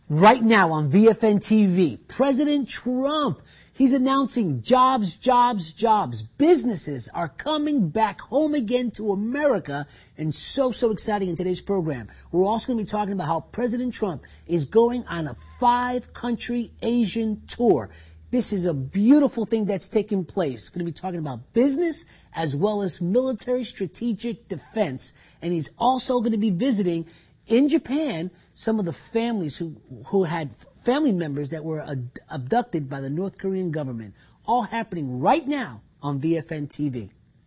Right now on VFN TV, President Trump, he's announcing jobs, jobs, jobs. Businesses are coming back home again to America, and so exciting in today's program. We're also going to be talking about how President Trump is going on a 5-country Asian tour. This is a beautiful thing that's taking place. We're going to be talking about business as well as military strategic defense. And he's also going to be visiting in Japan some of the families who had family members that were abducted by the North Korean government. All happening right now on VFN TV.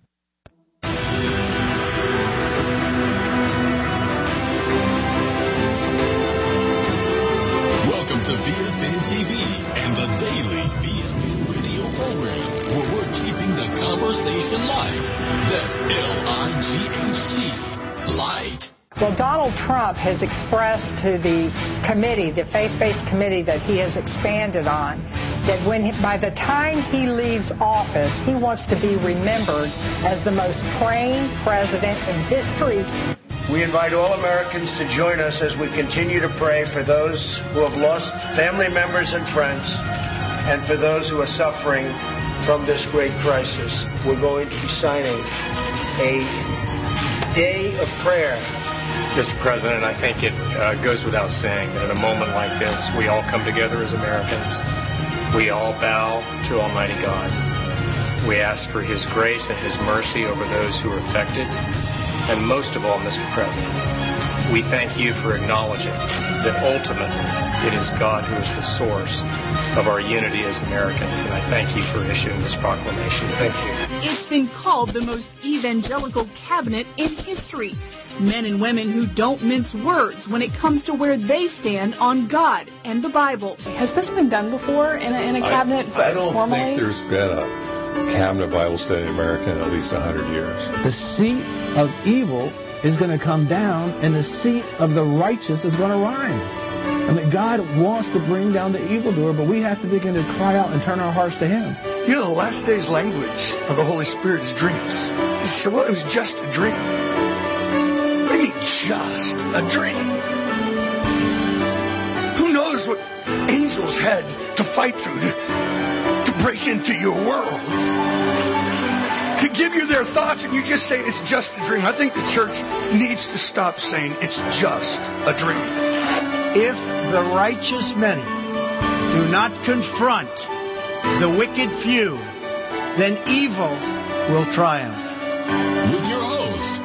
Welcome to VFN TV and the daily VFN radio program, where we're keeping the conversation light. That's L-I-G-H-T, light. Well, Donald Trump has expressed to the committee, the faith-based committee that he has expanded on, that by the time he leaves office, he wants to be remembered as the most praying president in history. We invite all Americans to join us as we continue to pray for those who have lost family members and friends, and for those who are suffering from this great crisis. We're going to be signing a day of prayer. Mr. President, I think it goes without saying that at a moment like this, we all come together as Americans. We all bow to Almighty God. We ask for His grace and His mercy over those who are affected. And most of all, Mr. President, we thank you for acknowledging that ultimately it is God who is the source of our unity as Americans. And I thank you for issuing this proclamation. Thank you. It's been called the most evangelical cabinet in history. Men and women who don't mince words when it comes to where they stand on God and the Bible. Has this been done before in a cabinet formally? I don't think there's been a cabinet Bible study in America in at least 100 years. The seat of evil is going to come down, and the seat of the righteous is going to rise. I mean, God wants to bring down the evildoer, but we have to begin to cry out and turn our hearts to Him. You know, the last days language of the Holy Spirit is dreams. He said, well, it was just a dream. Maybe just a dream. Who knows what angels had to fight through to break into your world, to give you their thoughts, and you just say it's just a dream. I think the church needs to stop saying it's just a dream. If the righteous many do not confront the wicked few, then evil will triumph. With your host,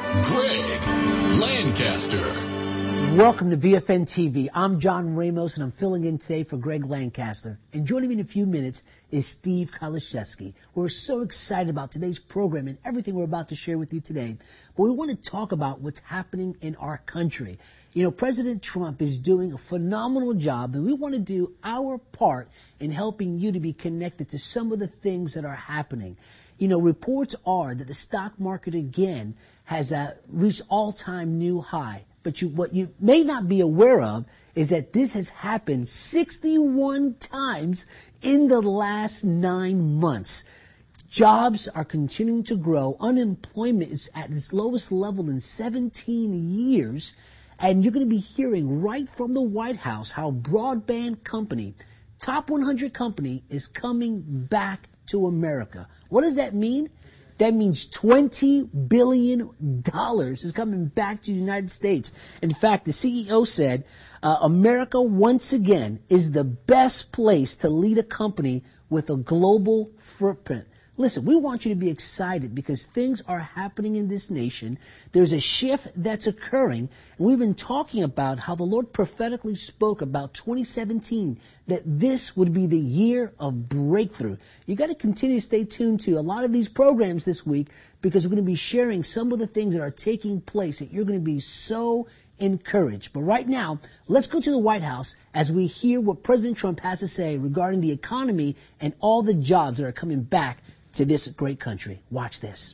Greg Lancaster. Welcome to VFN TV. I'm John Ramos, and I'm filling in today for Greg Lancaster. And joining me in a few minutes is Steve Kaliszewski. We're so excited about today's program and everything we're about to share with you today. But we want to talk about what's happening in our country. You know, President Trump is doing a phenomenal job, and we want to do our part in helping you to be connected to some of the things that are happening. You know, reports are that the stock market again has reached all-time new high. But what you may not be aware of is that this has happened 61 times in the last 9 months. Jobs are continuing to grow. Unemployment is at its lowest level in 17 years. And you're going to be hearing right from the White House how broadband company, top 100 company, is coming back to America. What does that mean? That means $20 billion is coming back to the United States. In fact, the CEO said, America once again is the best place to lead a company with a global footprint. Listen, we want you to be excited because things are happening in this nation. There's a shift that's occurring. And we've been talking about how the Lord prophetically spoke about 2017, that this would be the year of breakthrough. You got to continue to stay tuned to a lot of these programs this week because we're going to be sharing some of the things that are taking place that you're going to be so encouraged. But right now, let's go to the White House as we hear what President Trump has to say regarding the economy and all the jobs that are coming back to this great country. Watch this.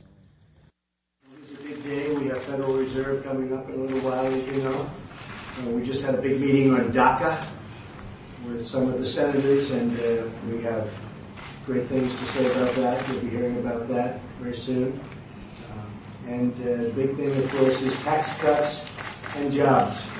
It's a big day. We have Federal Reserve coming up in a little while, as you know. We just had a big meeting on DACA with some of the senators, and we have great things to say about that. You'll be hearing about that very soon. And the big thing, of course, is tax cuts and jobs.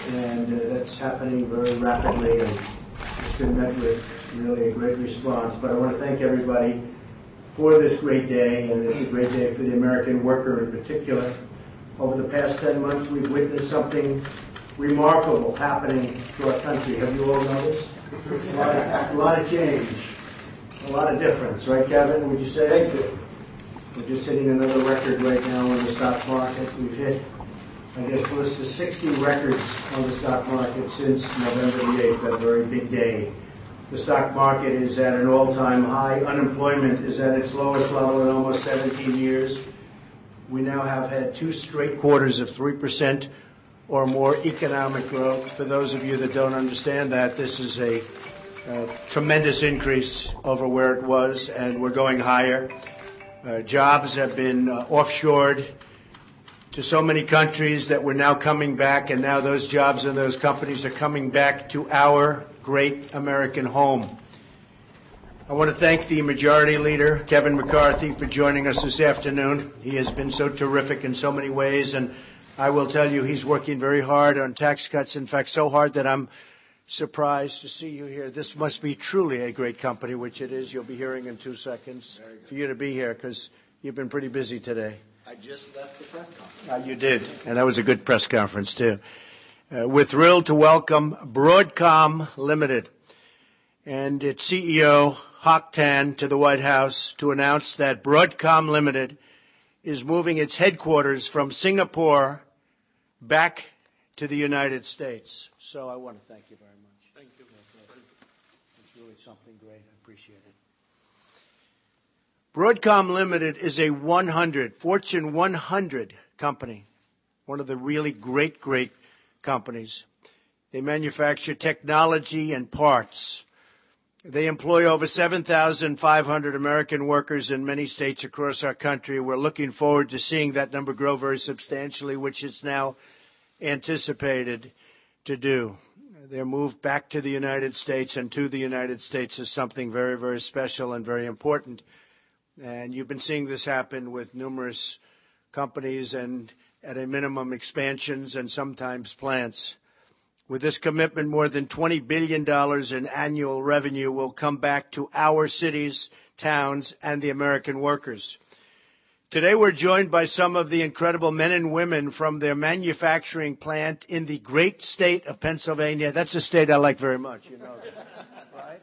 and that's happening very rapidly, and it's been met with really a great response. But I want to thank everybody for this great day, and it's a great day for the American worker in particular. Over the past 10 months, we've witnessed something remarkable happening to our country. Have you all noticed? A lot of change, a lot of difference, right, Kevin? Would you say? We're just hitting another record right now in the stock market. We've hit, I guess, close to 60 records on the stock market since November the 8th, a very big day. The stock market is at an all-time high. Unemployment is at its lowest level in almost 17 years. We now have had 2 straight quarters of 3% or more economic growth. For those of you that don't understand that, this is a tremendous increase over where it was, and we're going higher. Jobs have been offshored to so many countries that we're now coming back, and now those jobs and those companies are coming back to our great American home. I want to thank the Majority Leader, Kevin McCarthy, for joining us this afternoon. He has been so terrific in so many ways, and I will tell you he's working very hard on tax cuts, in fact, so hard that I'm surprised to see you here. This must be truly a great company, which it is. You'll be hearing in 2 seconds for you to be here because you've been pretty busy today. I just left the press conference. You did, and that was a good press conference, too. We're thrilled to welcome Broadcom Limited and its CEO, Hock Tan, to the White House to announce that Broadcom Limited is moving its headquarters from Singapore back to the United States. So I want to thank you very much. Thank you. It's really something great. I appreciate it. Broadcom Limited is a Fortune 100 company, one of the really great companies. They manufacture technology and parts. They employ over 7,500 American workers in many states across our country. We're looking forward to seeing that number grow very substantially, which it's now anticipated to do. Their move back to the United States and to the United States is something very, very special and very important. And you've been seeing this happen with numerous companies and, at a minimum, expansions and sometimes plants. With this commitment, more than $20 billion in annual revenue will come back to our cities, towns, and the American workers. Today, we're joined by some of the incredible men and women from their manufacturing plant in the great state of Pennsylvania. That's a state I like very much, you know, right?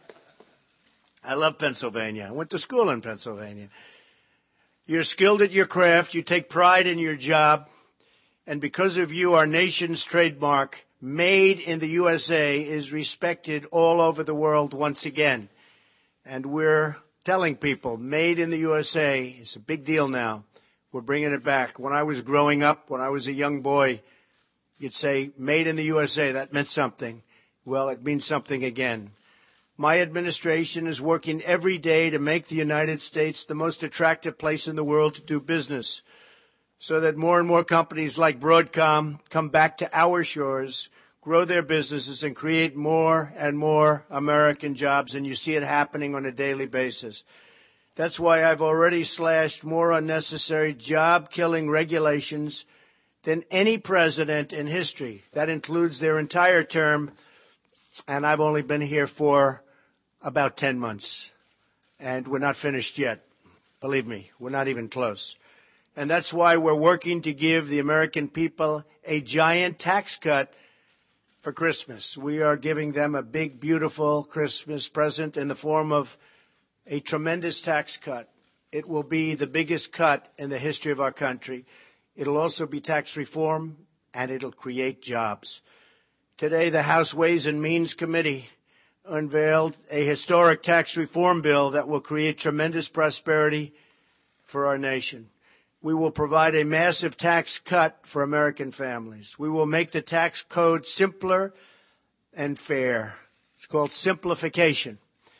I love Pennsylvania. I went to school in Pennsylvania. You're skilled at your craft. You take pride in your job. And because of you, our nation's trademark, Made in the USA, is respected all over the world once again. And we're telling people, Made in the USA is a big deal now. We're bringing it back. When I was growing up, when I was a young boy, you'd say, Made in the USA, that meant something. Well, it means something again. My administration is working every day to make the United States the most attractive place in the world to do business, so that more and more companies like Broadcom come back to our shores, grow their businesses, and create more and more American jobs. And you see it happening on a daily basis. That's why I've already slashed more unnecessary job-killing regulations than any president in history. That includes their entire term, and I've only been here for about 10 months. And we're not finished yet. Believe me, we're not even close. And that's why we're working to give the American people a giant tax cut for Christmas. We are giving them a big, beautiful Christmas present in the form of a tremendous tax cut. It will be the biggest cut in the history of our country. It'll also be tax reform, and it'll create jobs. Today, the House Ways and Means Committee unveiled a historic tax reform bill that will create tremendous prosperity for our nation. We will provide a massive tax cut for American families. We will make the tax code simpler and fair. It's called simplification.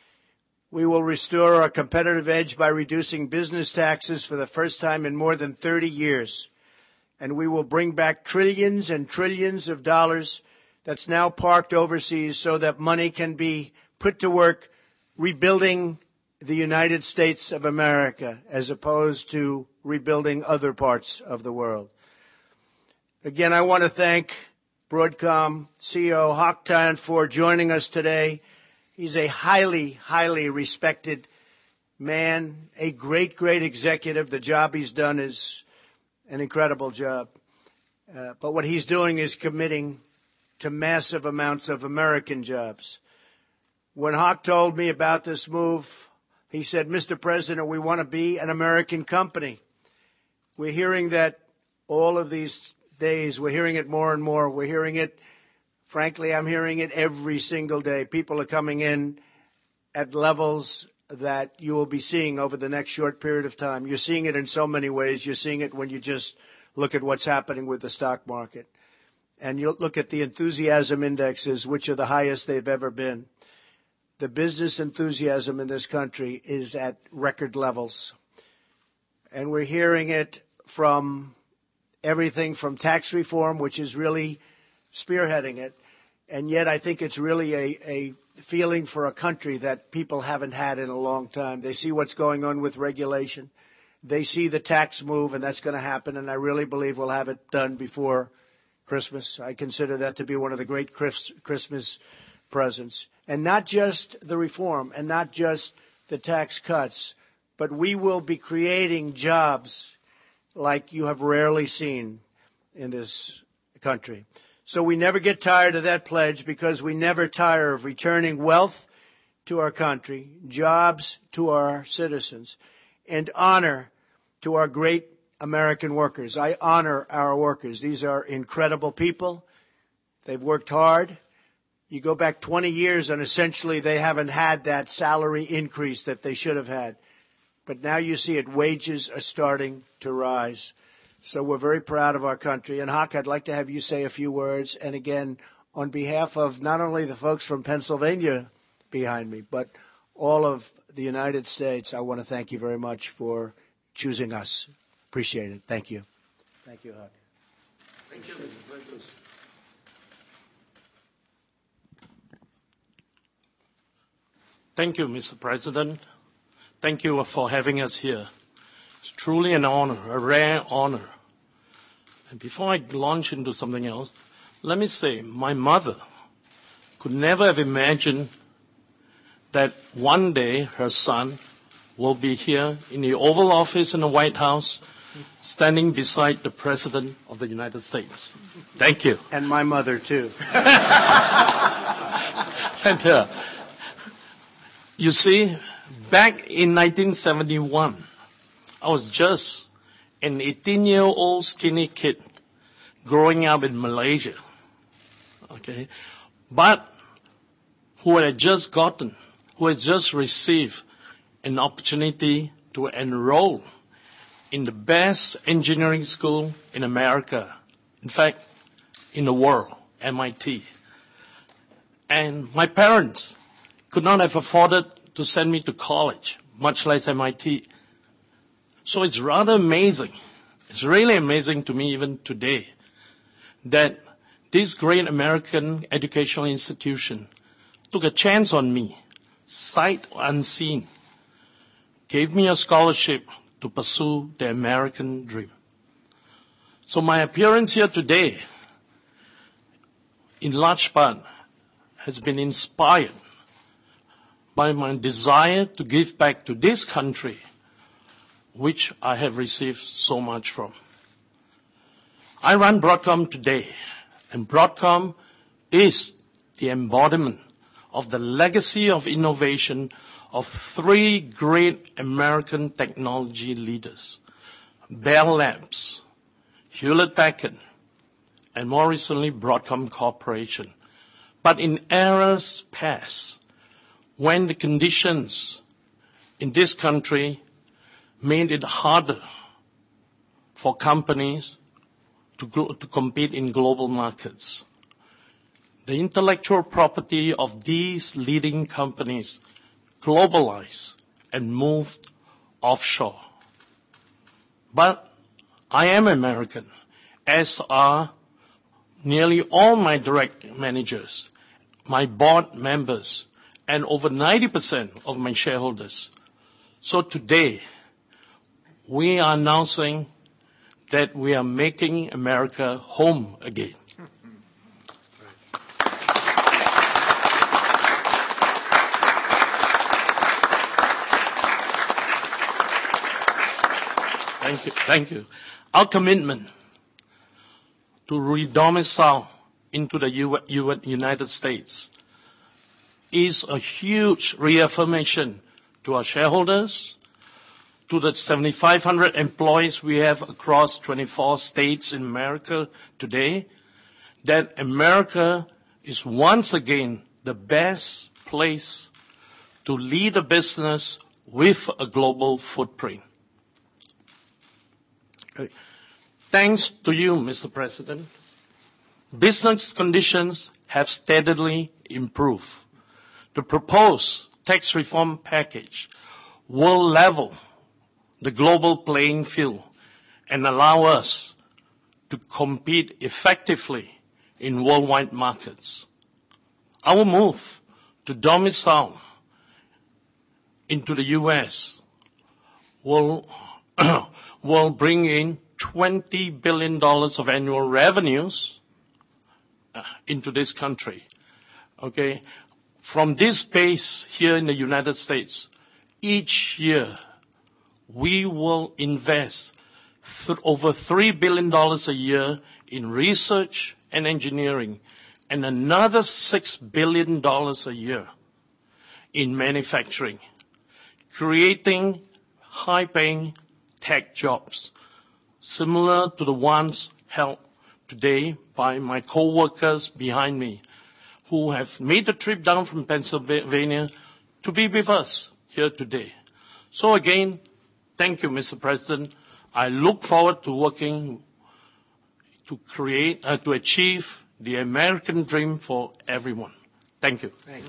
We will restore our competitive edge by reducing business taxes for the first time in more than 30 years. And we will bring back trillions and trillions of dollars that's now parked overseas so that money can be put to work rebuilding the United States of America as opposed to rebuilding other parts of the world. Again, I want to thank Broadcom CEO Hock Tan for joining us today. He's a highly, highly respected man, a great, great executive. The job he's done is an incredible job. But what he's doing is committing to massive amounts of American jobs. When Hock told me about this move, he said, Mr. President, we want to be an American company. We're hearing that all of these days. We're hearing it more and more. We're hearing it, frankly, I'm hearing it every single day. People are coming in at levels that you will be seeing over the next short period of time. You're seeing it in so many ways. You're seeing it when you just look at what's happening with the stock market. And you look at the enthusiasm indexes, which are the highest they've ever been. The business enthusiasm in this country is at record levels. And we're hearing it from everything from tax reform, which is really spearheading it. And yet I think it's really a feeling for a country that people haven't had in a long time. They see what's going on with regulation. They see the tax move, and that's going to happen. And I really believe we'll have it done before Christmas. I consider that to be one of the great Christmas presents. And not just the reform and not just the tax cuts, but we will be creating jobs like you have rarely seen in this country. So we never get tired of that pledge because we never tire of returning wealth to our country, jobs to our citizens, and honor to our great American workers. I honor our workers. These are incredible people. They've worked hard. You go back 20 years and essentially they haven't had that salary increase that they should have had. But now you see it, wages are starting to rise. So we're very proud of our country. And Hock, I'd like to have you say a few words. And again, on behalf of not only the folks from Pennsylvania behind me, but all of the United States, I want to thank you very much for choosing us. Appreciate it. Thank you. Thank you, Hock. Thank you. Thank you, Mr. President. Thank you for having us here. It's truly an honor, a rare honor. And before I launch into something else, let me say my mother could never have imagined that one day her son will be here in the Oval Office in the White House standing beside the President of the United States. Thank you. And my mother, too. And, you see, back in 1971, I was just an 18-year-old skinny kid growing up in Malaysia, okay, but who had just received an opportunity to enroll in the best engineering school in America, in fact, in the world, MIT. And my parents could not have afforded to send me to college, much less MIT. So it's rather amazing. It's really amazing to me even today that this great American educational institution took a chance on me, sight unseen, gave me a scholarship to pursue the American dream. So my appearance here today, in large part, has been inspired by my desire to give back to this country, which I have received so much from. I run Broadcom today, and Broadcom is the embodiment of the legacy of innovation of three great American technology leaders, Bell Labs, Hewlett-Packard, and more recently Broadcom Corporation. But in eras past, when the conditions in this country made it harder for companies to compete in global markets, the intellectual property of these leading companies globalized and moved offshore. But I am American, as are nearly all my direct managers, my board members, and over 90% of my shareholders. So today, we are announcing that we are making America home again. Thank you. Our commitment to redomicile into the United States is a huge reaffirmation to our shareholders, to the 7,500 employees we have across 24 states in America today, that America is once again the best place to lead a business with a global footprint. Okay. Thanks to you, Mr. President, business conditions have steadily improved. The proposed tax reform package will level the global playing field and allow us to compete effectively in worldwide markets. Our move to domicile into the U.S. will bring in $20 billion of annual revenues into this country. Okay, from this base here in the United States, each year we will invest over $3 billion a year in research and engineering, and another $6 billion a year in manufacturing, creating high-paying tech jobs, similar to the ones held today by my co-workers behind me, who have made the trip down from Pennsylvania to be with us here today. So again, thank you, Mr. President. I look forward to working to achieve the American dream for everyone. Thank you.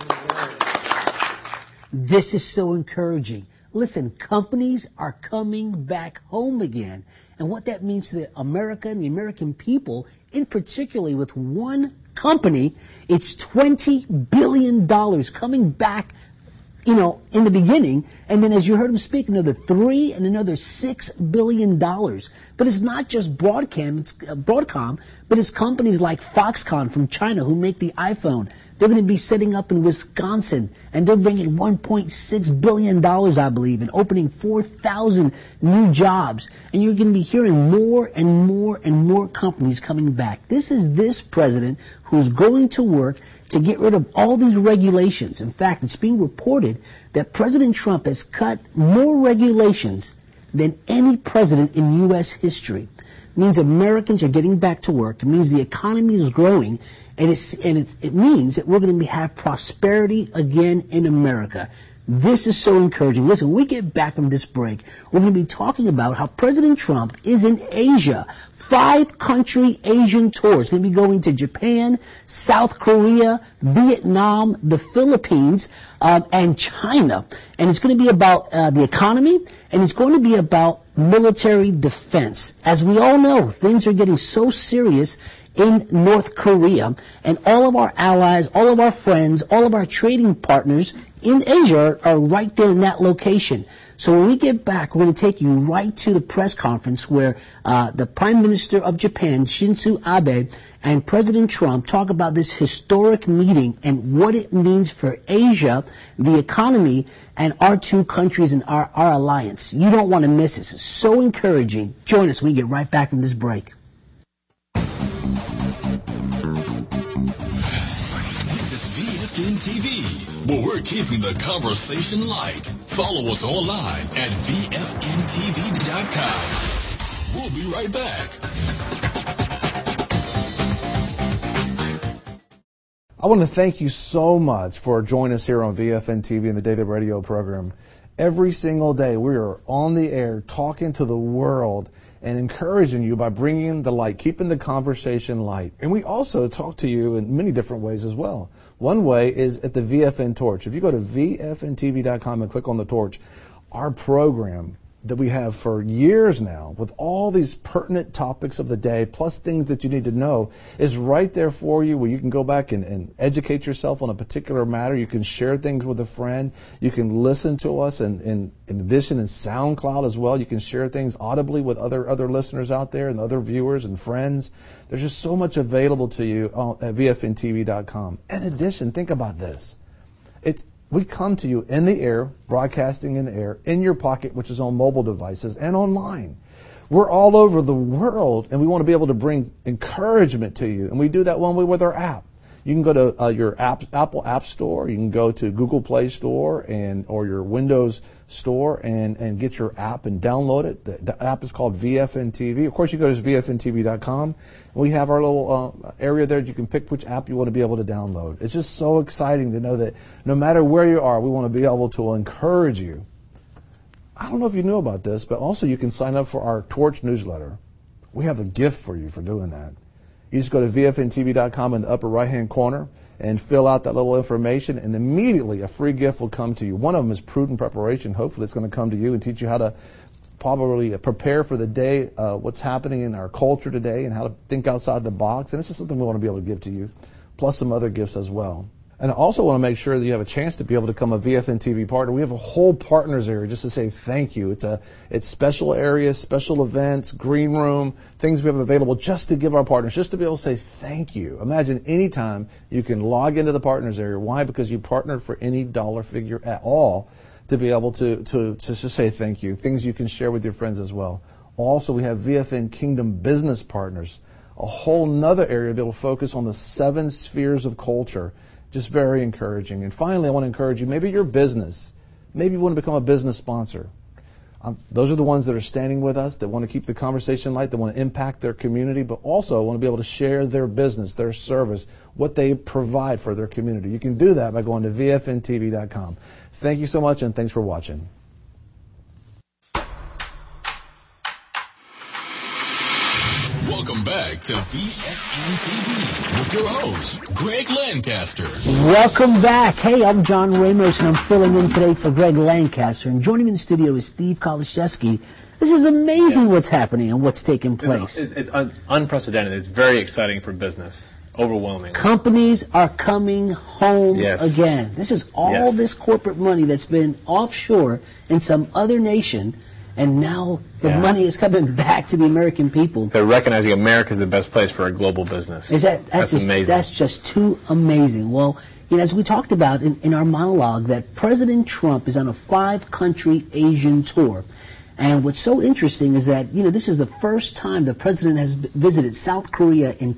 This is so encouraging. Listen, companies are coming back home again. And what that means to the America and the American people, in particularly with one company, it's $20 billion coming back, in the beginning. And then as you heard him speak, another $3 and another $6 billion. But it's not just Broadcom, but it's companies like Foxconn from China who make the iPhone. They're going to be setting up in Wisconsin, and they're bringing $1.6 billion, I believe, and opening 4,000 new jobs. And you're going to be hearing more and more and more companies coming back. This is this president who's going to work to get rid of all these regulations. In fact, it's being reported that President Trump has cut more regulations than any president in U.S. history. It means Americans are getting back to work. It means the economy is growing. And it means that we're going to have prosperity again in America. This is so encouraging. Listen, when we get back from this break, we're going to be talking about how President Trump is in Asia. 5-country Asian tour. It's going to be going to Japan, South Korea, Vietnam, the Philippines, and China. And it's going to be about the economy, and it's going to be about military defense. As we all know, things are getting so serious in North Korea, and all of our allies, all of our friends, all of our trading partners in Asia are right there in that location. So when we get back, we're going to take you right to the press conference where the Prime Minister of Japan, Shinzo Abe, and President Trump talk about this historic meeting and what it means for Asia, the economy, and our two countries and our alliance. You don't want to miss it. It's so encouraging. Join us when we get right back from this break. TV, where we're keeping the conversation light. Follow us online at VFNTV.com. We'll be right back. I want to thank you so much for joining us here on VFN TV and the Daily Radio program. Every single day we are on the air talking to the world and encouraging you by bringing the light, keeping the conversation light. And we also talk to you in many different ways as well. One way is at the VFN Torch. If you go to VFNTV.com and click on the torch, our program that we have for years now with all these pertinent topics of the day, plus things that you need to know, is right there for you, where you can go back and educate yourself on a particular matter. You can share things with a friend. You can listen to us in addition in SoundCloud as well. You can share things audibly with other listeners out there and other viewers and friends. There's just so much available to you at VFNTV.com. In addition, think about this. We come to you in the air, broadcasting in the air, in your pocket, which is on mobile devices, and online. We're all over the world, and we want to be able to bring encouragement to you. And we do that one way with our app. You can go to your Apple App Store. You can go to Google Play Store or your Windows Store and get your app and download it. The app is called VFN TV. Of course, you go to VFNTV.com. We have our little area there that you can pick which app you want to be able to download. It's just so exciting to know that no matter where you are, we want to be able to encourage you. I don't know if you knew about this, but also you can sign up for our Torch newsletter. We have a gift for you for doing that. You just go to VFNTV.com in the upper right-hand corner and fill out that little information, and immediately a free gift will come to you. One of them is Prudent Preparation. Hopefully it's going to come to you and teach you how to probably prepare for the day, what's happening in our culture today, and how to think outside the box. And this is something we want to be able to give to you, plus some other gifts as well. And I also want to make sure that you have a chance to be able to become a VFN TV partner. We have a whole partners area just to say thank you. It's special areas, special events, green room, things we have available just to give our partners, just to be able to say thank you. Imagine anytime you can log into the partners area. Why? Because you partnered for any dollar figure at all to be able to just say thank you. Things you can share with your friends as well. Also, we have VFN Kingdom Business Partners, a whole nother area to be able to focus on the 7 spheres of culture. Just very encouraging. And finally, I want to encourage you, maybe your business, maybe you want to become a business sponsor. Those are the ones that are standing with us, that want to keep the conversation light, that want to impact their community, but also want to be able to share their business, their service, what they provide for their community. You can do that by going to VFNTV.com. Thank you so much, and thanks for watching. Welcome back to VFN TV with your host, Greg Lancaster. Welcome back. Hey, I'm John Ramos, and I'm filling in today for Greg Lancaster. And joining me in the studio is Steve Kaliszewski. This is amazing what's happening and what's taking place. It's unprecedented. It's very exciting for business. Overwhelming. Companies are coming home again. This is all this corporate money that's been offshore in some other nation. And now the money is coming back to the American people. They're recognizing America is the best place for a global business. That's amazing. That's just too amazing. Well, you know, as we talked about in our monologue, that President Trump is on a 5-country Asian tour. And what's so interesting is that, you know, this is the first time the president has visited South Korea in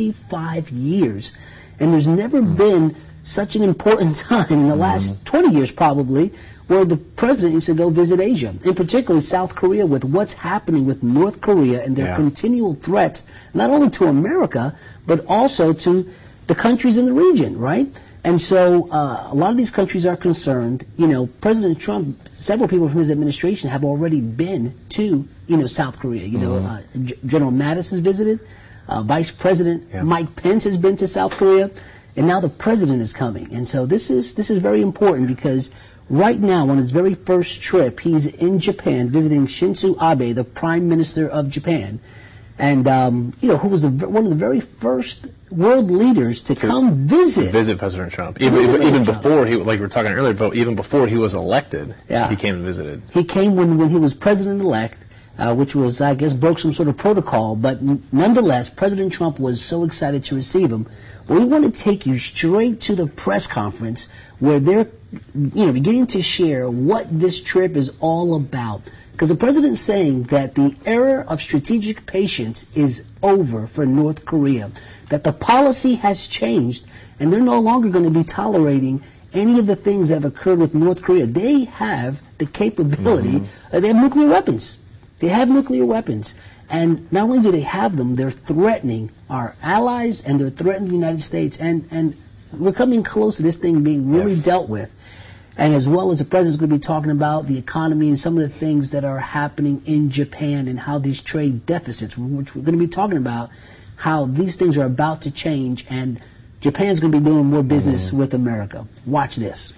25 years. And there's never been such an important time in the last 20 years probably where the president needs to go visit Asia, in particular South Korea, with what's happening with North Korea and their continual threats, not only to America, but also to the countries in the region, right? And so a lot of these countries are concerned. You know, President Trump, several people from his administration have already been to, you know, South Korea. You know, General Mattis has visited. Vice President Mike Pence has been to South Korea. And now the president is coming. And so this is very important because right now, on his very first trip, he's in Japan visiting Shinzo Abe, the Prime Minister of Japan, and you know, who was one of the very first world leaders to come visit President Trump. Even before he, like we were talking earlier, but even before he was elected, he came and visited. He came when he was president-elect, which was, I guess, broke some sort of protocol. But nonetheless, President Trump was so excited to receive him. We want to take you straight to the press conference where they're, you know, beginning to share what this trip is all about. Because the president's saying that the era of strategic patience is over for North Korea, that the policy has changed, and they're no longer going to be tolerating any of the things that have occurred with North Korea. They have the capability, they have nuclear weapons. They have nuclear weapons. And not only do they have them, they're threatening our allies and they're threatening the United States. And we're coming close to this thing being really dealt with. And as well as the president's going to be talking about the economy and some of the things that are happening in Japan and how these trade deficits, which we're going to be talking about, how these things are about to change and Japan's going to be doing more business with America. Watch this.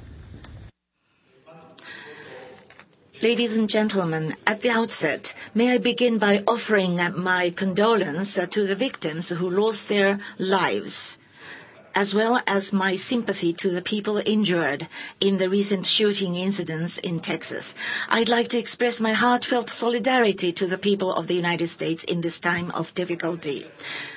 Ladies and gentlemen, at the outset, may I begin by offering my condolence to the victims who lost their lives, as well as my sympathy to the people injured in the recent shooting incidents in Texas. I'd like to express my heartfelt solidarity to the people of the United States in this time of difficulty.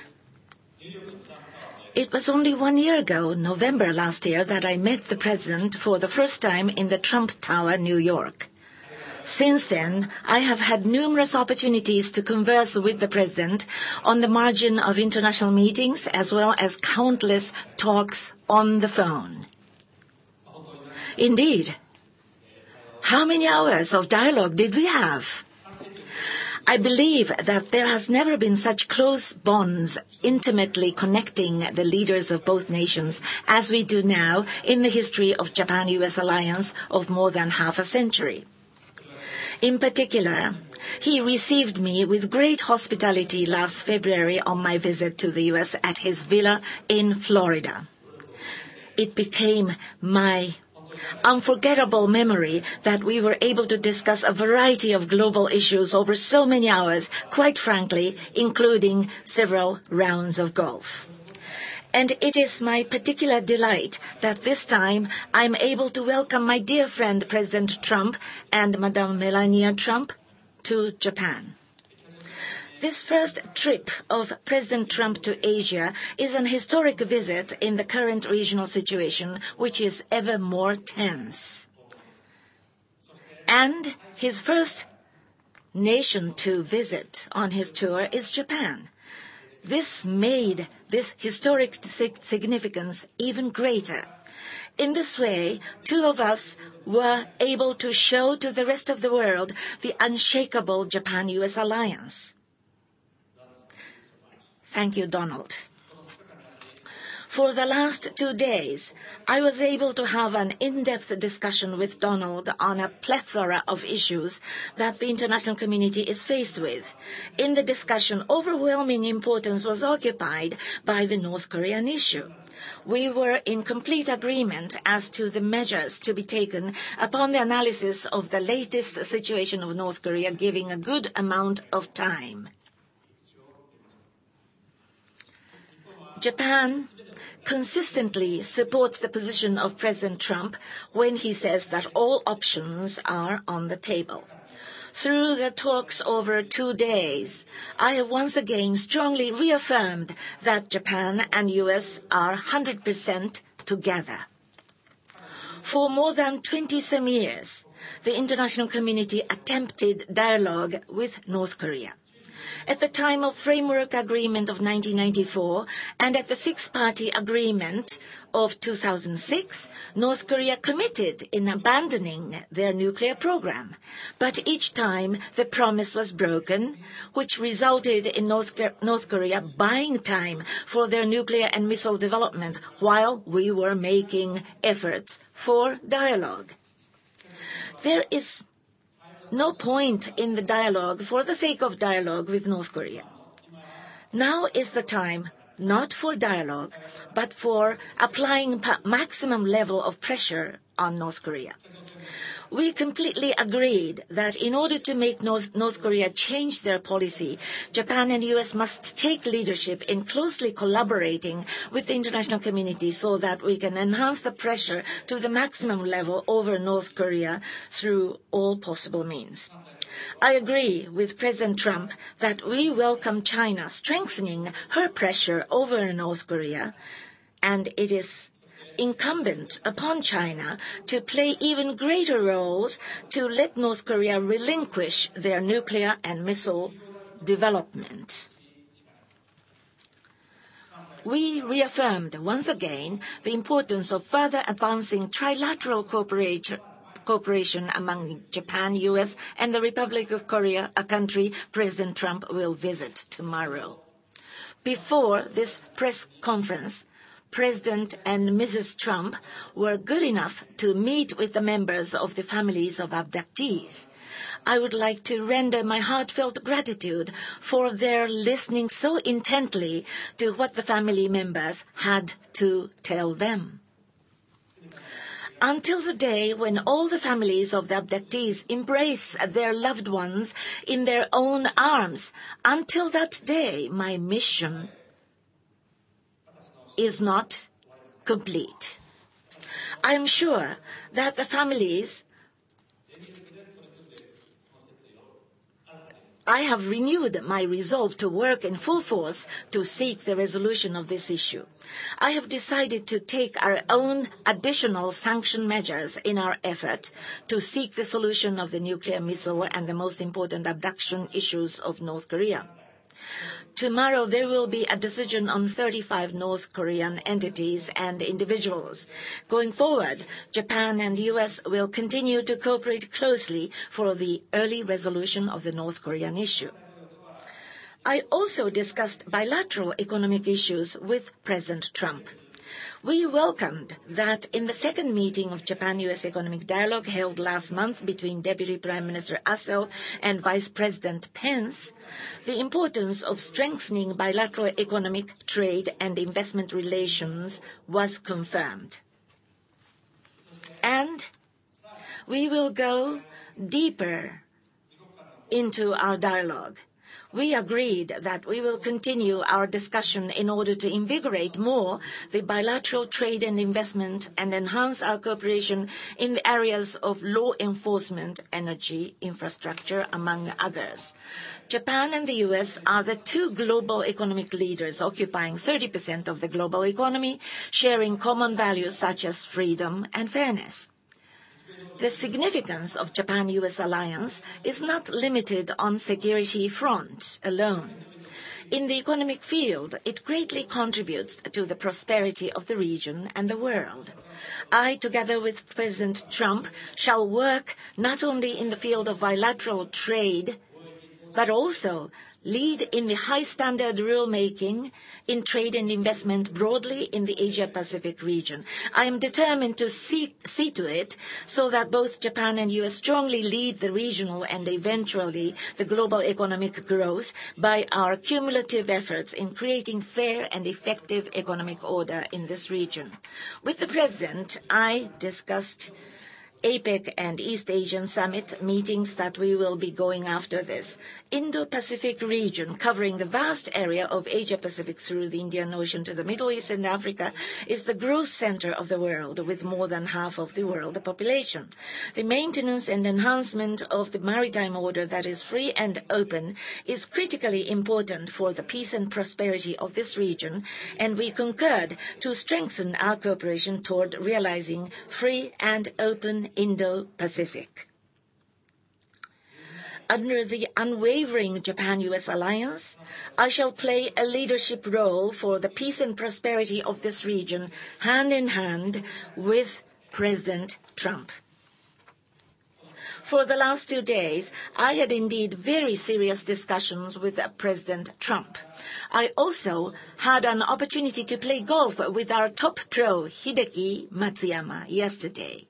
It was only 1 year ago, November last year, that I met the president for the first time in the Trump Tower, New York. Since then, I have had numerous opportunities to converse with the President on the margin of international meetings as well as countless talks on the phone. Indeed, how many hours of dialogue did we have? I believe that there has never been such close bonds intimately connecting the leaders of both nations as we do now in the history of Japan-US alliance of more than half a century. In particular, he received me with great hospitality last February on my visit to the U.S. at his villa in Florida. It became my unforgettable memory that we were able to discuss a variety of global issues over so many hours, quite frankly, including several rounds of golf. And it is my particular delight that this time I'm able to welcome my dear friend President Trump and Madame Melania Trump to Japan. This first trip of President Trump to Asia is an historic visit in the current regional situation, which is ever more tense. And his first nation to visit on his tour is Japan. This made this historic significance even greater. In this way, two of us were able to show to the rest of the world the unshakable Japan-US alliance. Thank you, Donald. For the last 2 days, I was able to have an in-depth discussion with Donald on a plethora of issues that the international community is faced with. In the discussion, overwhelming importance was occupied by the North Korean issue. We were in complete agreement as to the measures to be taken upon the analysis of the latest situation of North Korea, giving a good amount of time. Japan consistently supports the position of President Trump when he says that all options are on the table. Through the talks over 2 days, I have once again strongly reaffirmed that Japan and U.S. are 100% together. For more than 20-some years, the international community attempted dialogue with North Korea. At the time of Framework Agreement of 1994 and at the Six-Party Agreement of 2006, North Korea committed in abandoning their nuclear program. But each time the promise was broken, which resulted in North Korea buying time for their nuclear and missile development while we were making efforts for dialogue. There is no point in the dialogue for the sake of dialogue with North Korea. Now is the time not for dialogue, but for applying maximum level of pressure on North Korea. We completely agreed that in order to make North Korea change their policy, Japan and U.S. must take leadership in closely collaborating with the international community so that we can enhance the pressure to the maximum level over North Korea through all possible means. I agree with President Trump that we welcome China strengthening her pressure over North Korea, and it is incumbent upon China to play even greater roles to let North Korea relinquish their nuclear and missile development. We reaffirmed once again the importance of further advancing trilateral cooperation among Japan, U.S., and the Republic of Korea, a country President Trump will visit tomorrow. Before this press conference, President and Mrs. Trump were good enough to meet with the members of the families of abductees. I would like to render my heartfelt gratitude for their listening so intently to what the family members had to tell them. Until the day when all the families of the abductees embrace their loved ones in their own arms, until that day, my mission is not complete. I am sure that the families I have renewed my resolve to work in full force to seek the resolution of this issue. I have decided to take our own additional sanction measures in our effort to seek the solution of the nuclear missile and the most important abduction issues of North Korea. Tomorrow there will be a decision on 35 North Korean entities and individuals. Going forward, Japan and the U.S. will continue to cooperate closely for the early resolution of the North Korean issue. I also discussed bilateral economic issues with President Trump. We welcomed that in the second meeting of Japan-U.S. Economic Dialogue held last month between Deputy Prime Minister Aso and Vice President Pence, the importance of strengthening bilateral economic, trade, and investment relations was confirmed. And we will go deeper into our dialogue. We agreed that we will continue our discussion in order to invigorate more the bilateral trade and investment and enhance our cooperation in the areas of law enforcement, energy, infrastructure, among others. Japan and the U.S. are the two global economic leaders occupying 30% of the global economy, sharing common values such as freedom and fairness. The significance of Japan-U.S. alliance is not limited on security front alone. In the economic field, it greatly contributes to the prosperity of the region and the world. I, together with President Trump, shall work not only in the field of bilateral trade, but also lead in the high-standard rule-making in trade and investment broadly in the Asia-Pacific region. I am determined to see to it so that both Japan and U.S. strongly lead the regional and eventually the global economic growth by our cumulative efforts in creating fair and effective economic order in this region. With the President, I discussed APEC and East Asian Summit meetings that we will be going after this. Indo-Pacific region, covering the vast area of Asia-Pacific through the Indian Ocean to the Middle East and Africa, is the growth center of the world with more than half of the world population. The maintenance and enhancement of the maritime order that is free and open is critically important for the peace and prosperity of this region, and we concurred to strengthen our cooperation toward realizing free and open Indo-Pacific. Under the unwavering Japan-U.S. alliance, I shall play a leadership role for the peace and prosperity of this region, hand in hand with President Trump. For the last 2 days, I had indeed very serious discussions with President Trump. I also had an opportunity to play golf with our top pro, Hideki Matsuyama, yesterday.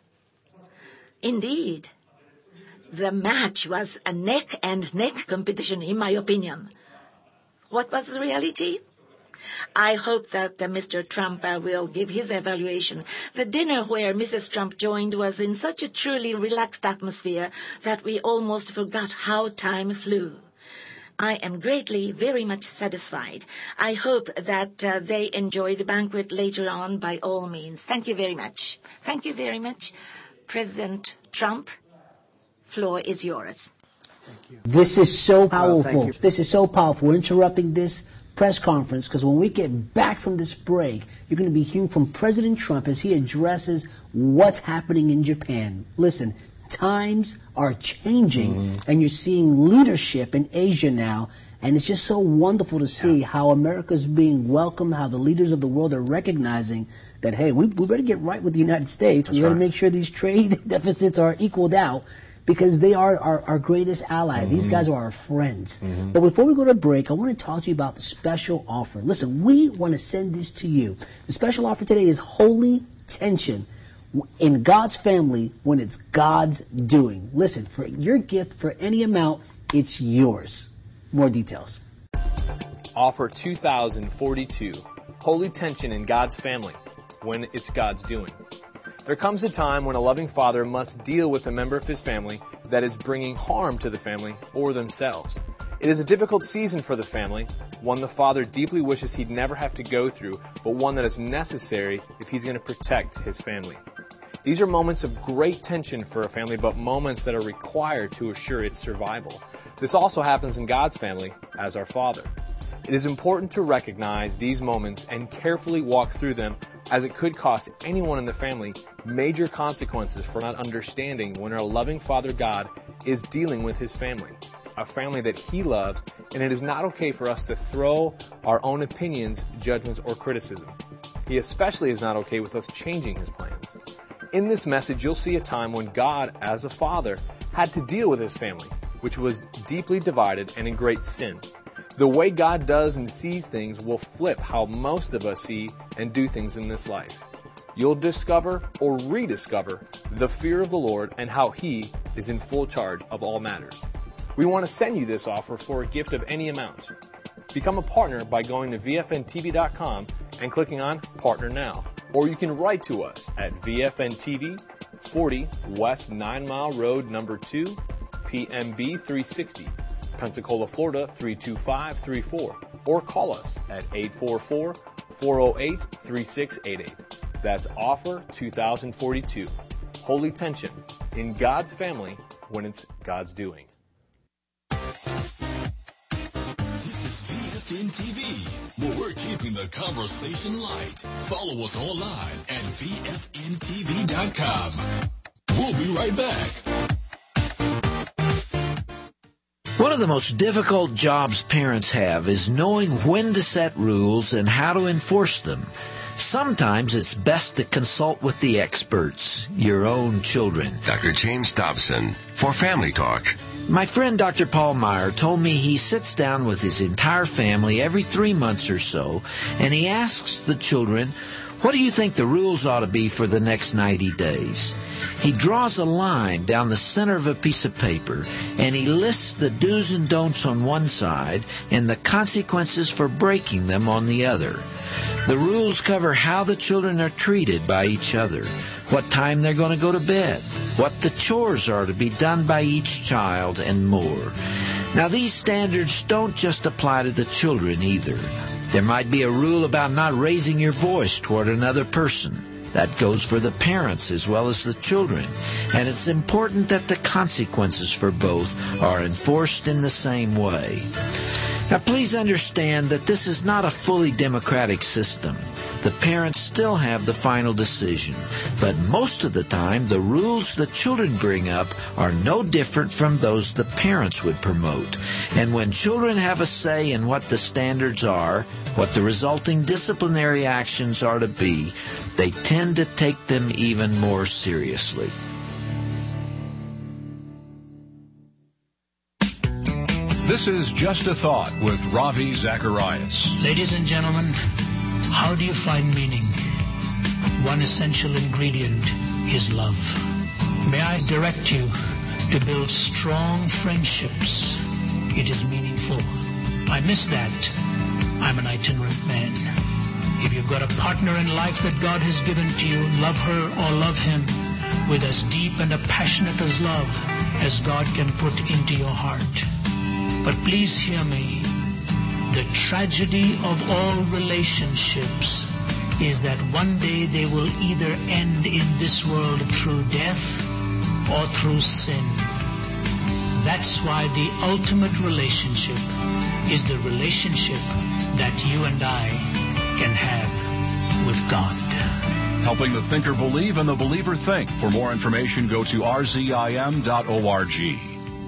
Indeed, the match was a neck-and-neck competition, in my opinion. What was the reality? I hope that Mr. Trump will give his evaluation. The dinner where Mrs. Trump joined was in such a truly relaxed atmosphere that we almost forgot how time flew. I am greatly, very much satisfied. I hope that they enjoy the banquet later on by all means. Thank you very much. Thank you very much. President Trump, floor is yours. Thank you. This is so powerful. This is so powerful. We're interrupting this press conference because when we get back from this break, you're going to be hearing from President Trump as he addresses what's happening in Japan. Listen, times are changing, and you're seeing leadership in Asia now. And it's just so wonderful to see how America's being welcomed, how the leaders of the world are recognizing that, hey, we better get right with the United States. We got to make sure these trade deficits are equaled out because they are our greatest ally. These guys are our friends. But before we go to break, I want to talk to you about the special offer. Listen, we want to send this to you. The special offer today is Holy Tension. In God's family when it's God's doing. Listen, for your gift for any amount, it's yours. More details. Offer 2042. Holy tension in God's family when it's God's doing. There comes a time when a loving father must deal with a member of his family that is bringing harm to the family or themselves. It is a difficult season for the family, one the father deeply wishes he'd never have to go through, but one that is necessary if he's going to protect his family. These are moments of great tension for a family, but moments that are required to assure its survival. This also happens in God's family as our Father. It is important to recognize these moments and carefully walk through them, as it could cost anyone in the family major consequences for not understanding when our loving Father God is dealing with His family, a family that He loves, and it is not okay for us to throw our own opinions, judgments, or criticism. He especially is not okay with us changing His plans. In this message, you'll see a time when God, as a father, had to deal with His family, which was deeply divided and in great sin. The way God does and sees things will flip how most of us see and do things in this life. You'll discover or rediscover the fear of the Lord and how He is in full charge of all matters. We want to send you this offer for a gift of any amount. Become a partner by going to VFNTV.com and clicking on Partner Now. Or you can write to us at VFNTV, 40 West 9 Mile Road, number 2, PMB 360. Pensacola, Florida 32534, or call us at 844-408-3688. That's offer 2042. Holy tension in God's family when it's God's doing. This is VFN TV, where we're keeping the conversation light. Follow us online at VFNTV.com. We'll be right back. One of the most difficult jobs parents have is knowing when to set rules and how to enforce them. Sometimes it's best to consult with the experts, your own children. Dr. James Dobson for Family Talk. My friend Dr. Paul Meyer told me he sits down with his entire family every 3 months or so, and he asks the children, what do you think the rules ought to be for the next 90 days? He draws a line down the center of a piece of paper, and he lists the do's and don'ts on one side and the consequences for breaking them on the other. The rules cover how the children are treated by each other, what time they're going to go to bed, what the chores are to be done by each child, and more. Now, these standards don't just apply to the children either. There might be a rule about not raising your voice toward another person. That goes for the parents as well as the children. And it's important that the consequences for both are enforced in the same way. Now, please understand that this is not a fully democratic system. The parents still have the final decision. But most of the time, the rules the children bring up are no different from those the parents would promote. And when children have a say in what the standards are, what the resulting disciplinary actions are to be, they tend to take them even more seriously. This is Just a Thought with Ravi Zacharias. Ladies and gentlemen, how do you find meaning? One essential ingredient is love. May I direct you to build strong friendships. It is meaningful. I miss that. I'm an itinerant man. If you've got a partner in life that God has given to you, love her or love him with as deep and as passionate as love as God can put into your heart. But please hear me. The tragedy of all relationships is that one day they will either end in this world through death or through sin. That's why the ultimate relationship is the relationship that you and I can have with God. Helping the thinker believe and the believer think. For more information, go to rzim.org.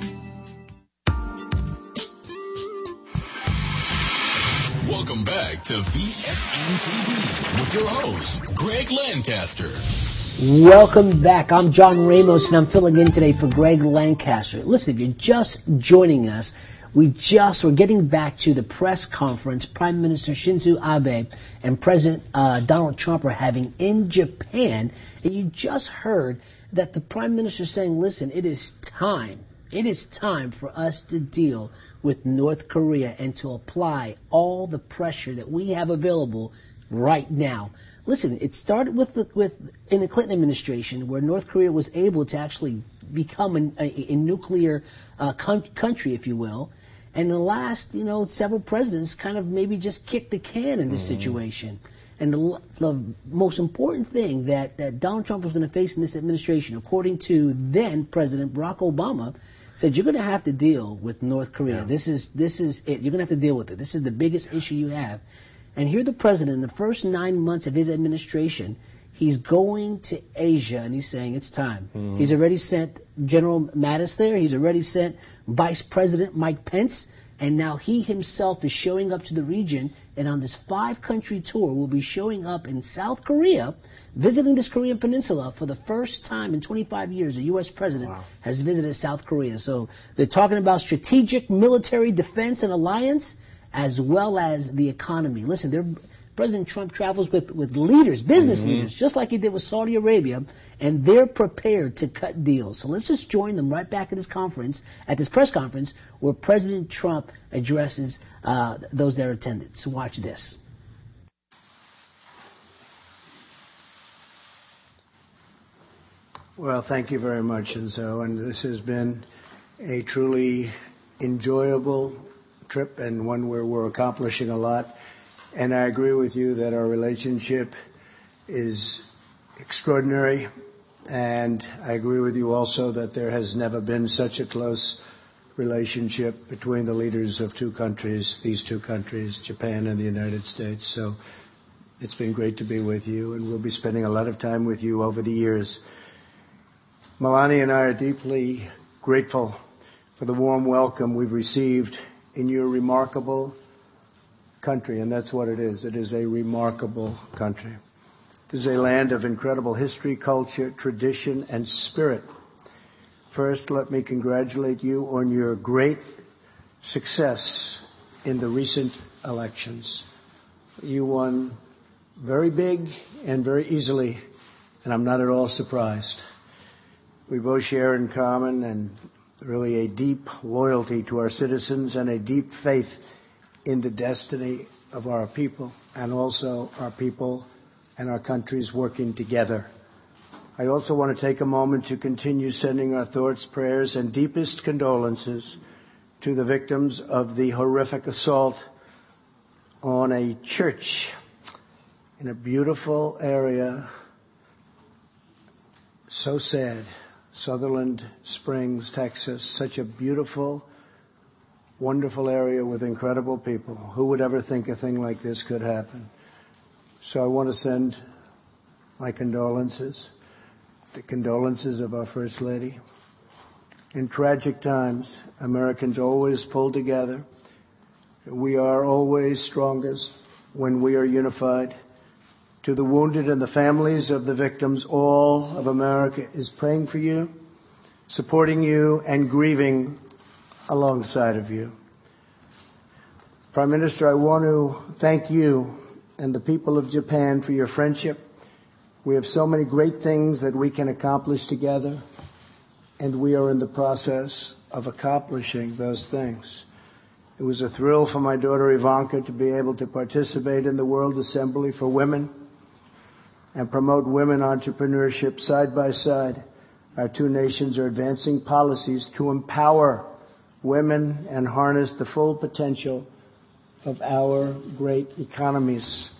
Welcome back to VFN TV with your host, Greg Lancaster. Welcome back. I'm John Ramos, and I'm filling in today for Greg Lancaster. Listen, if you're just joining us, we're getting back to the press conference Prime Minister Shinzo Abe and President Donald Trump are having in Japan. And you just heard that the Prime Minister saying, listen, it is time for us to deal with North Korea and to apply all the pressure that we have available right now. Listen, it started in the Clinton administration, where North Korea was able to actually become a nuclear country, if you will. And the last, several presidents kind of maybe just kicked the can in this situation. And the most important thing that Donald Trump was going to face in this administration, according to then President Barack Obama, said you're going to have to deal with North Korea. Yeah. This is it. You're going to have to deal with it. This is the biggest issue you have. And here the president, in the first 9 months of his administration, he's going to Asia, and he's saying it's time. Mm-hmm. He's already sent General Mattis there. He's already sent Vice President Mike Pence. And now he himself is showing up to the region, and on this 5-country tour will be showing up in South Korea, visiting this Korean peninsula for the first time in 25 years. A U.S. president has visited South Korea. So they're talking about strategic military defense and alliance, as well as the economy. Listen, President Trump travels with leaders, business leaders, just like he did with Saudi Arabia, and they're prepared to cut deals. So let's just join them right back at this press conference, where President Trump addresses those that are attended. So watch this. Well, thank you very much, Enzo. And this has been a truly enjoyable trip, and one where we're accomplishing a lot. And I agree with you that our relationship is extraordinary. And I agree with you also that there has never been such a close relationship between the leaders of these two countries, Japan and the United States. So it's been great to be with you, and we'll be spending a lot of time with you over the years. Melania and I are deeply grateful for the warm welcome we've received in your remarkable country, and that's what it is. It is a remarkable country. This is a land of incredible history, culture, tradition, and spirit. First, let me congratulate you on your great success in the recent elections. You won very big and very easily, and I'm not at all surprised. We both share in common and really a deep loyalty to our citizens and a deep faith in the destiny of our people, and also our people and our countries working together. I also want to take a moment to continue sending our thoughts, prayers, and deepest condolences to the victims of the horrific assault on a church in a beautiful area. So sad. Sutherland Springs, Texas, such a beautiful, wonderful area with incredible people. Who would ever think a thing like this could happen? So I want to send my condolences, the condolences of our First Lady. In tragic times, Americans always pull together. We are always strongest when we are unified. To the wounded and the families of the victims, all of America is praying for you, supporting you, and grieving alongside of you. Prime Minister, I want to thank you and the people of Japan for your friendship. We have so many great things that we can accomplish together, and we are in the process of accomplishing those things. It was a thrill for my daughter Ivanka to be able to participate in the World Assembly for Women and promote women entrepreneurship side by side. Our two nations are advancing policies to empower women and harness the full potential of our great economies.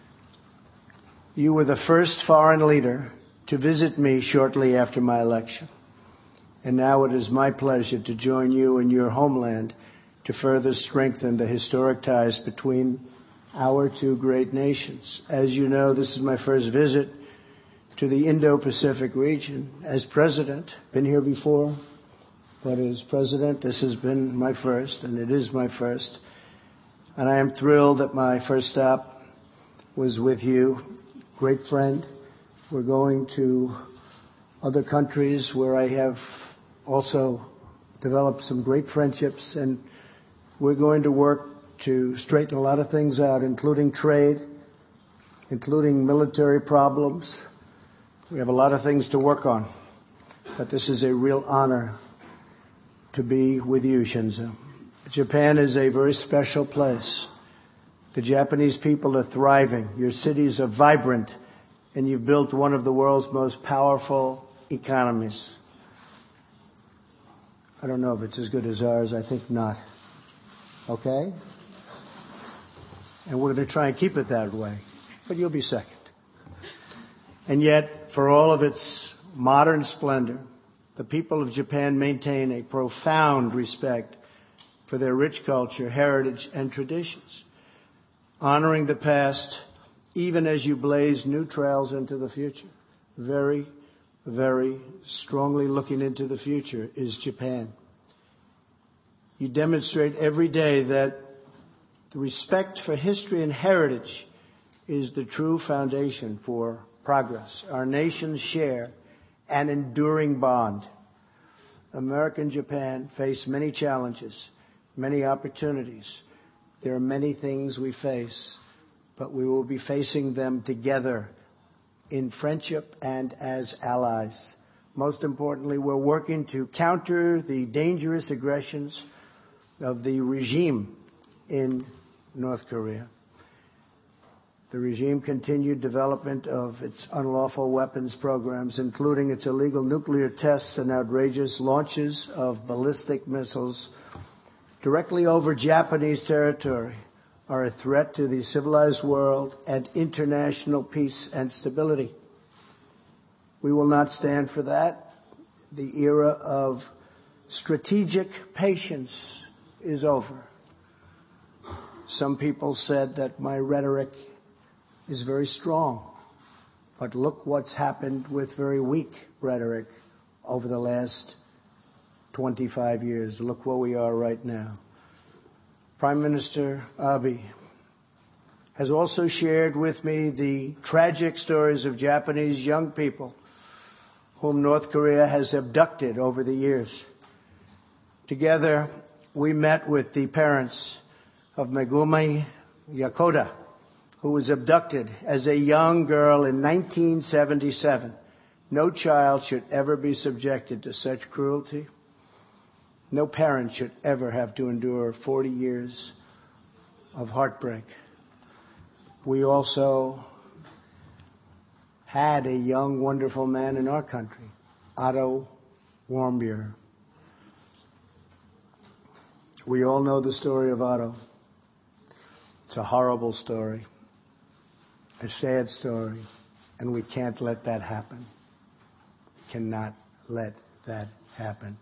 You were the first foreign leader to visit me shortly after my election. And now it is my pleasure to join you in your homeland to further strengthen the historic ties between our two great nations. As you know, this is my first visit to the Indo-Pacific region as president. Been here before, but as president, this has been my first, and it is my first. And I am thrilled that my first stop was with you. Great friend. We're going to other countries where I have also developed some great friendships, and we're going to work to straighten a lot of things out, including trade, including military problems. We have a lot of things to work on, but this is a real honor to be with you, Shinzo. Japan is a very special place. The Japanese people are thriving. Your cities are vibrant, and you've built one of the world's most powerful economies. I don't know if it's as good as ours. I think not. Okay? And we're going to try and keep it that way. but you'll be second. And yet, for all of its modern splendor, the people of Japan maintain a profound respect for their rich culture, heritage, and traditions, honoring the past even as you blaze new trails into the future. Very, very strongly looking into the future is Japan. You demonstrate every day that the respect for history and heritage is the true foundation for progress. Our nations share an enduring bond. America and Japan face many challenges, many opportunities. There are many things we face, but we will be facing them together in friendship and as allies. Most importantly, we're working to counter the dangerous aggressions of the regime in North Korea. The regime continued development of its unlawful weapons programs, including its illegal nuclear tests and outrageous launches of ballistic missiles directly over Japanese territory, are a threat to the civilized world and international peace and stability. We will not stand for that. The era of strategic patience is over. Some people said that my rhetoric is very strong, but look what's happened with very weak rhetoric over the last 25 years. Look where we are right now. Prime Minister Abe has also shared with me the tragic stories of Japanese young people whom North Korea has abducted over the years. Together, we met with the parents of Megumi Yakoda, who was abducted as a young girl in 1977. No child should ever be subjected to such cruelty. No parent should ever have to endure 40 years of heartbreak. We also had a young, wonderful man in our country, Otto Warmbier. We all know the story of Otto. It's a horrible story, a sad story, and we can't let that happen. We cannot let that happen.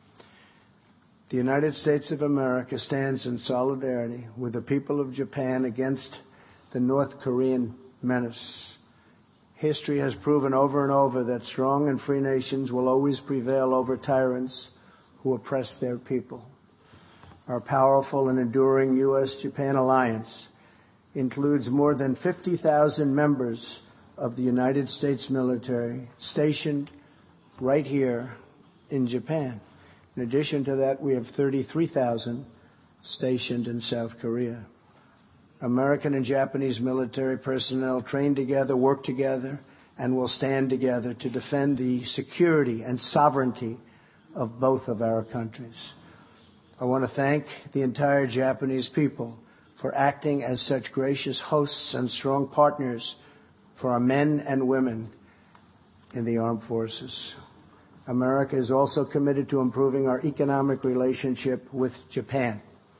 The United States of America stands in solidarity with the people of Japan against the North Korean menace. History has proven over and over that strong and free nations will always prevail over tyrants who oppress their people. Our powerful and enduring U.S.-Japan alliance includes more than 50,000 members of the United States military stationed right here in Japan. In addition to that, we have 33,000 stationed in South Korea. American and Japanese military personnel train together, work together, and will stand together to defend the security and sovereignty of both of our countries. I want to thank the entire Japanese people for acting as such gracious hosts and strong partners for our men and women in the armed forces. America is also committed to improving our economic relationship with Japan.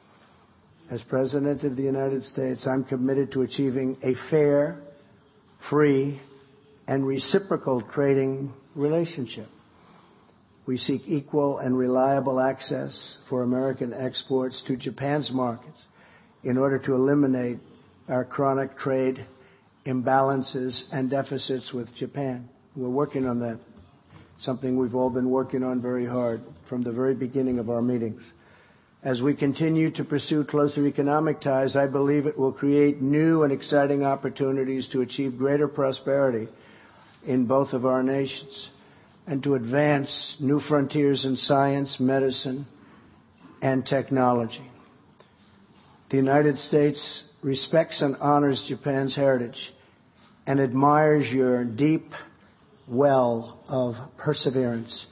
As President of the United States, I'm committed to achieving a fair, free, and reciprocal trading relationship. We seek equal and reliable access for American exports to Japan's markets in order to eliminate our chronic trade imbalances and deficits with Japan. We're working on that, something we've all been working on very hard from the very beginning of our meetings. As we continue to pursue closer economic ties, I believe it will create new and exciting opportunities to achieve greater prosperity in both of our nations and to advance new frontiers in science, medicine, and technology. The United States respects and honors Japan's heritage and admires your deep well of perseverance.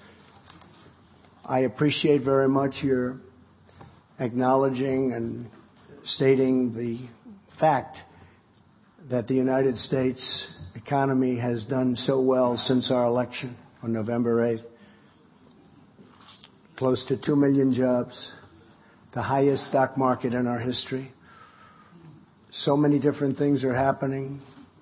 I appreciate very much your acknowledging and stating the fact that the United States economy has done so well since our election on November 8th. Close to 2 million jobs, the highest stock market in our history. So many different things are happening.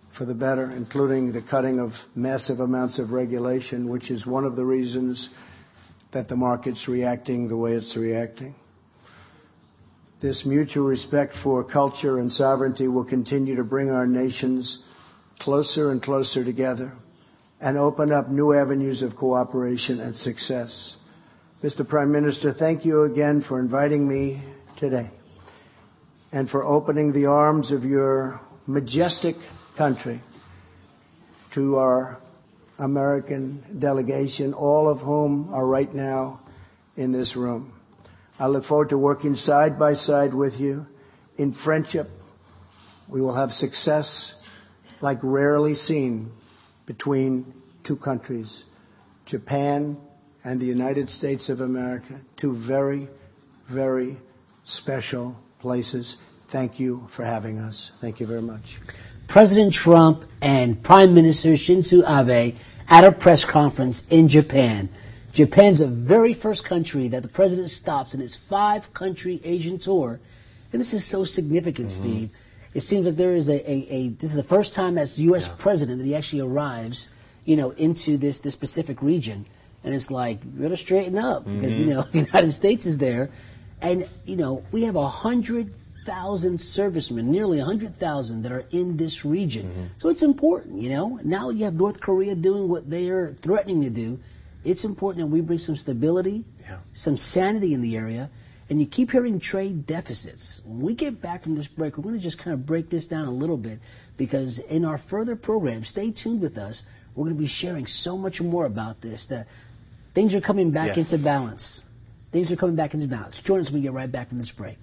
for the better, including the cutting of massive amounts of regulation, which is one of the reasons that the market's reacting the way it's reacting. This mutual respect for culture and sovereignty will continue to bring our nations closer and closer together and open up new avenues of cooperation and success. Mr. Prime Minister, thank you again for inviting me today and for opening the arms of your majestic country to our American delegation, all of whom are right now in this room. I look forward to working side by side with you in friendship. We will have success like rarely seen between two countries, Japan and the United States of America, two very, very special places. Thank you for having us. Thank you very much. President Trump and Prime Minister Shinzo Abe at a press conference in Japan. Japan's the very first country that the president stops in his 5-country Asian tour. And this is so significant, Steve. It seems like there is this is the first time as U.S. president that he actually arrives, into this Pacific region. And it's like, we got to straighten up because, the United States is there. And, we have 100,000 servicemen, nearly 100,000 that are in this region. So it's important, Now you have North Korea doing what they are threatening to do. It's important that we bring some stability, some sanity in the area, and you keep hearing trade deficits. When we get back from this break, we're going to just kind of break this down a little bit because in our further program, stay tuned with us. We're going to be sharing so much more about this. That things are coming back into balance. Things are coming back into balance. Join us when we get right back from this break.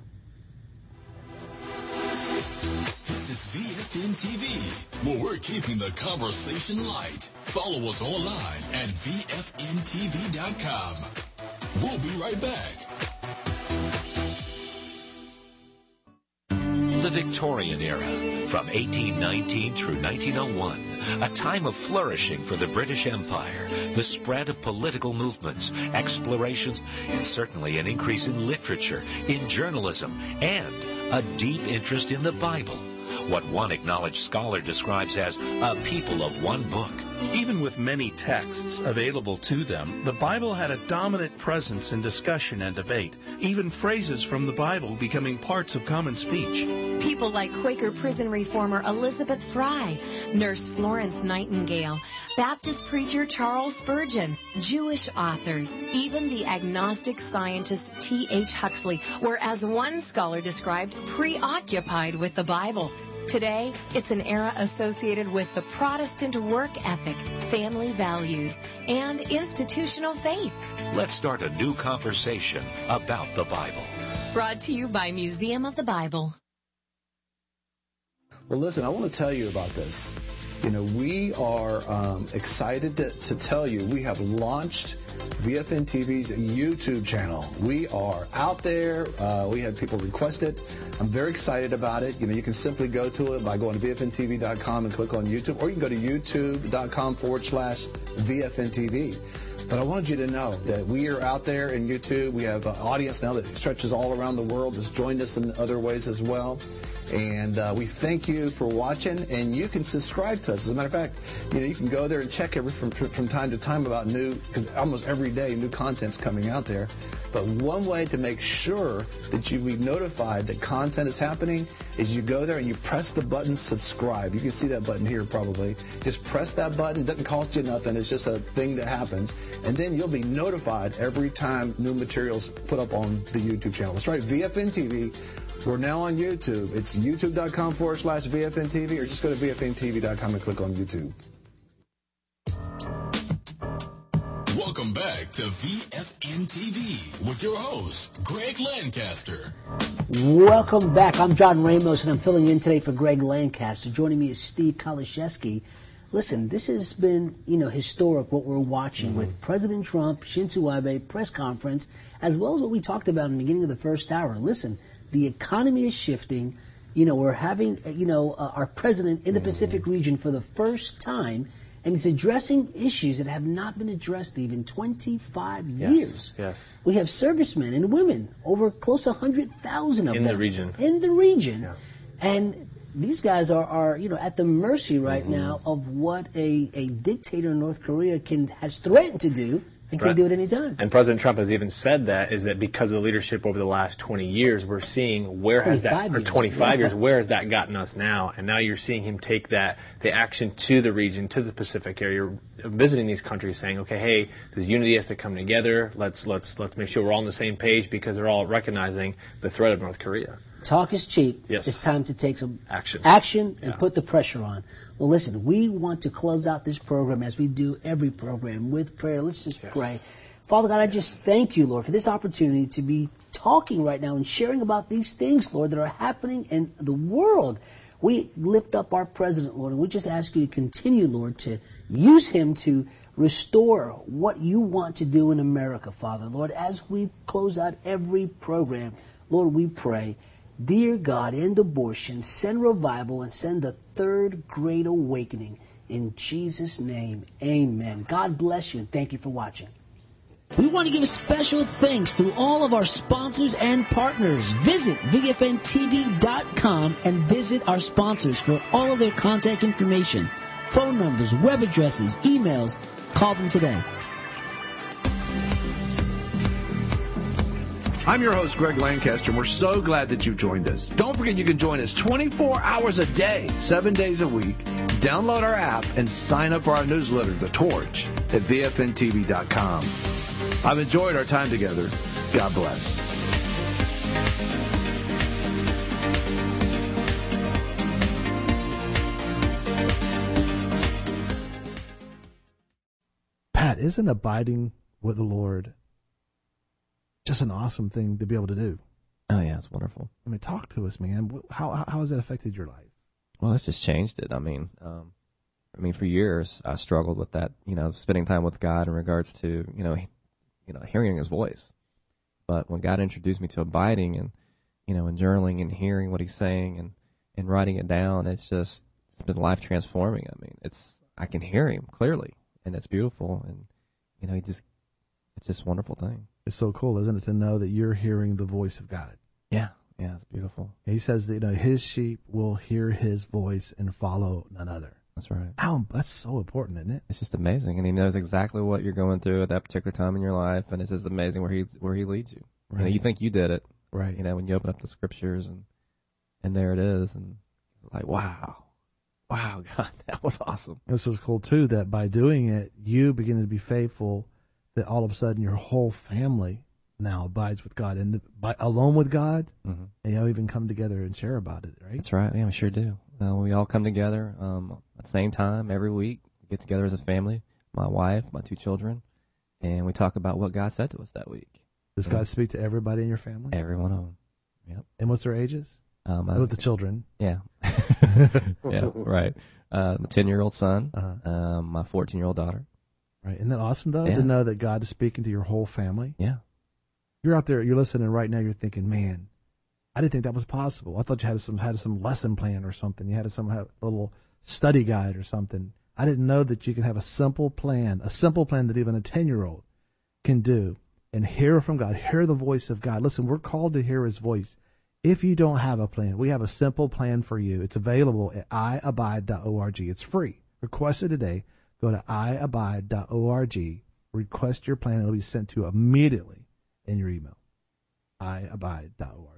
This is VFN TV, where we're keeping the conversation light. Follow us online at VFNTV.com. We'll be right back. The Victorian era, from 1819 through 1901, a time of flourishing for the British Empire, the spread of political movements, explorations, and certainly an increase in literature, in journalism, and a deep interest in the Bible. What one acknowledged scholar describes as a people of one book. Even with many texts available to them, the Bible had a dominant presence in discussion and debate, even phrases from the Bible becoming parts of common speech. People like Quaker prison reformer Elizabeth Fry, Nurse Florence Nightingale, Baptist preacher Charles Spurgeon, Jewish authors, even the agnostic scientist T.H. Huxley were, as one scholar described, preoccupied with the Bible. Today, it's an era associated with the Protestant work ethic, family values, and institutional faith. Let's start a new conversation about the Bible. Brought to you by Museum of the Bible. Well, listen, I want to tell you about this. We are excited to tell you we have launched VFN TV's YouTube channel. We are out there. We had people request it. I'm very excited about it. You can simply go to it by going to VFNTV.com and click on YouTube, or you can go to YouTube.com/VFNTV. But I wanted you to know that we are out there in YouTube. We have an audience now that stretches all around the world that's joined us in other ways as well. And we thank you for watching, and you can subscribe to us. As a matter of fact, you can go there and check from time to time about because almost every day new content's coming out there. But one way to make sure that you be notified that content is happening is you go there and you press the button subscribe. You can see that button here probably. Just press that button. It doesn't cost you nothing. It's just a thing that happens. And then you'll be notified every time new materials put up on the YouTube channel. That's right, VFN TV. We're now on YouTube. It's youtube.com/VFNTV, or just go to VFNTV.com and click on YouTube. Welcome back to VFN TV with your host, Greg Lancaster. Welcome back. I'm John Ramos, and I'm filling in today for Greg Lancaster. Joining me is Steve Kaliszewski. Listen, this has been, historic what we're watching with President Trump, Shinzo Abe, press conference, as well as what we talked about in the beginning of the first hour. Listen, the economy is shifting. We're having, our president in the Pacific region for the first time, and he's addressing issues that have not been addressed even 25 years. Yes. We have servicemen and women, over close to 100,000 of them. In the region. In the region. Yeah. And these guys are at the mercy right now of what a dictator in North Korea has threatened to do and can do it any time. And President Trump has even said that because of the leadership over the last 20 years, we're seeing where has that, or 25 years, where has that gotten us now? And now you're seeing him take the action to the region, to the Pacific area, visiting these countries, saying, okay, hey, this unity has to come together. Let's make sure we're all on the same page, because they're all recognizing the threat of North Korea. Talk is cheap. Yes. It's time to take some action and put the pressure on. Well, listen, we want to close out this program as we do every program with prayer. Let's just pray. Father God, I just thank you, Lord, for this opportunity to be talking right now and sharing about these things, Lord, that are happening in the world. We lift up our president, Lord, and we just ask you to continue, Lord, to use him to restore what you want to do in America, Father. Lord, as we close out every program, Lord, we pray, dear God, end abortion, send revival, and send the third great awakening. In Jesus' name, amen. God bless you, and thank you for watching. We want to give special thanks to all of our sponsors and partners. Visit VFNTV.com and visit our sponsors for all of their contact information, phone numbers, web addresses, emails. Call them today. I'm your host, Greg Lancaster, and we're so glad that you've joined us. Don't forget you can join us 24 hours a day, 7 days a week. Download our app and sign up for our newsletter, The Torch, at VFNTV.com. I've enjoyed our time together. God bless. Pat, isn't abiding with the Lord just an awesome thing to be able to do? Oh, yeah, it's wonderful. I mean, talk to us, man. How has that affected your life? Well, it's just changed it. I mean, for years I struggled with that, spending time with God in regards to, hearing His voice. But when God introduced me to abiding and, and journaling and hearing what He's saying and writing it down, it's been life transforming. I mean, I can hear Him clearly, and it's beautiful, and, it's just a wonderful thing. It's so cool, isn't it, to know that you're hearing the voice of God? Yeah, it's beautiful. He says that His sheep will hear His voice and follow none other. That's right. That's so important, isn't it? It's just amazing, and He knows exactly what you're going through at that particular time in your life, and it's just amazing where He leads you. Right. You think you did it, right? When you open up the scriptures and there it is, and like, wow, God, that was awesome. This is cool too, that by doing it, you begin to be faithful. That all of a sudden your whole family now abides with God, and alone with God, and even come together and share about it, right? That's right. Yeah, we sure do. We all come together at the same time every week. We get together as a family, my wife, my 2 children, and we talk about what God said to us that week. Does God speak to everybody in your family? Every one of them. Yep. And what's their ages? With the children. Yeah. Yeah, right. My 10-year-old son, my 14-year-old daughter. Right. Isn't that awesome, though, to know that God is speaking to your whole family? Yeah. You're out there, you're listening right now, you're thinking, man, I didn't think that was possible. I thought you had some lesson plan or something. You had some little study guide or something. I didn't know that you can have a simple plan that even a 10-year-old can do and hear from God, hear the voice of God. Listen, we're called to hear His voice. If you don't have a plan, we have a simple plan for you. It's available at iabide.org. It's free. Request it today. Go to iabide.org, request your plan, and it'll be sent to you immediately in your email. iabide.org.